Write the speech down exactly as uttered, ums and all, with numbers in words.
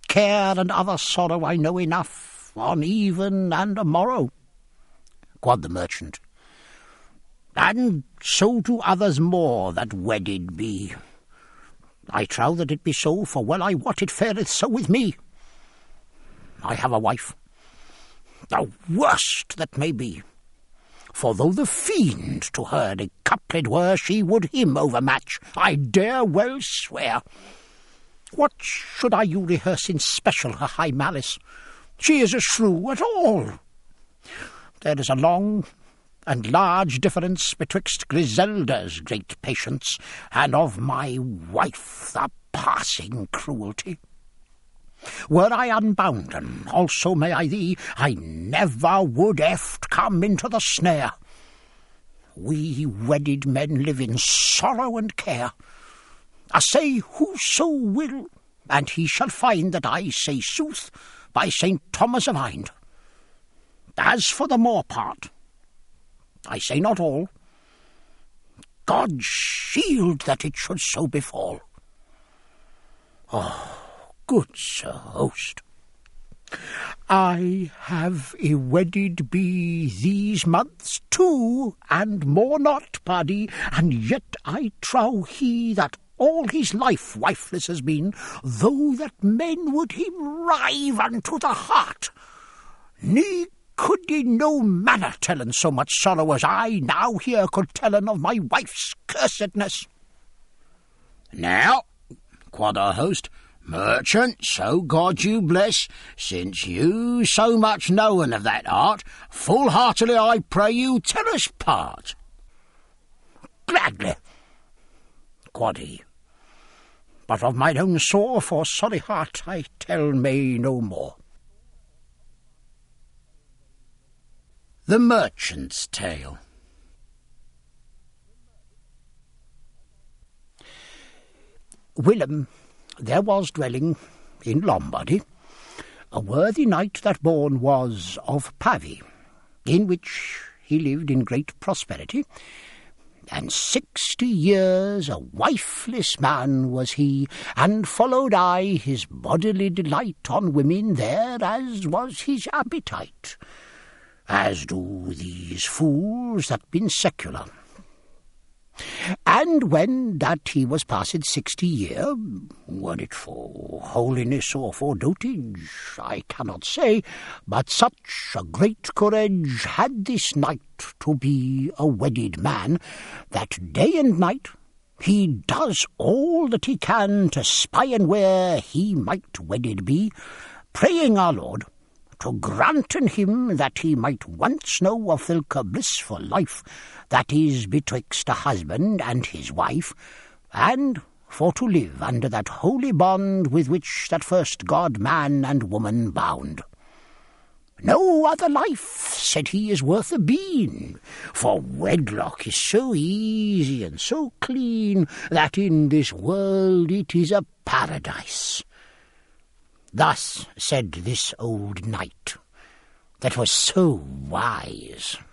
care and other sorrow I know enough, on even and a morrow, quod the merchant. And so do others more that wedded be. I trow that it be so, for well I wot it fareth so with me. I have a wife, the worst that may be, for though the fiend to her decouplet were, she would him overmatch, I dare well swear. What should I you rehearse in special her high malice? She is a shrew at all. There is a long and large difference betwixt Griselda's great patience and of my wife the passing cruelty. Were I unbounden, also may I thee, I never would eft come into the snare. We wedded men live in sorrow and care. I say whoso will, and he shall find that I say sooth by Saint Thomas of Hind. As for the more part, I say not all. God shield that it should so befall. Oh, good Sir Host, I have y-wedded be these months too, and more not, pardie, and yet I trow he that all his life wifeless has been, though that men would him rive unto the heart, ne could he no manner tellen so much sorrow as I now here could tellen of my wife's cursedness. Now, quod our host, merchant, so God you bless, since you so much knowen of that art, full heartily I pray you tell us part. Gladly, quod he, but of mine own sore for sorry heart I tell me no more. The Merchant's Tale. Whilom there was dwelling in Lombardy a worthy knight that born was of Pavie, in which he lived in great prosperity, and sixty years a wifeless man was he, and followed aye his bodily delight on women there as was his appetite, as do these fools that been secular. And when that he was passed sixty year, were it for holiness or for dotage, I cannot say, but such a great courage had this knight to be a wedded man, that day and night he does all that he can to spy and where he might wedded be, praying our Lord to granten him that he might once know of thilke blissful life that is betwixt a husband and his wife, and for to live under that holy bond with which that first God man and woman bound. No other life, said he, is worth a bean, for wedlock is so easy and so clean that in this world it is a paradise. Thus said this old knight, that was so wise.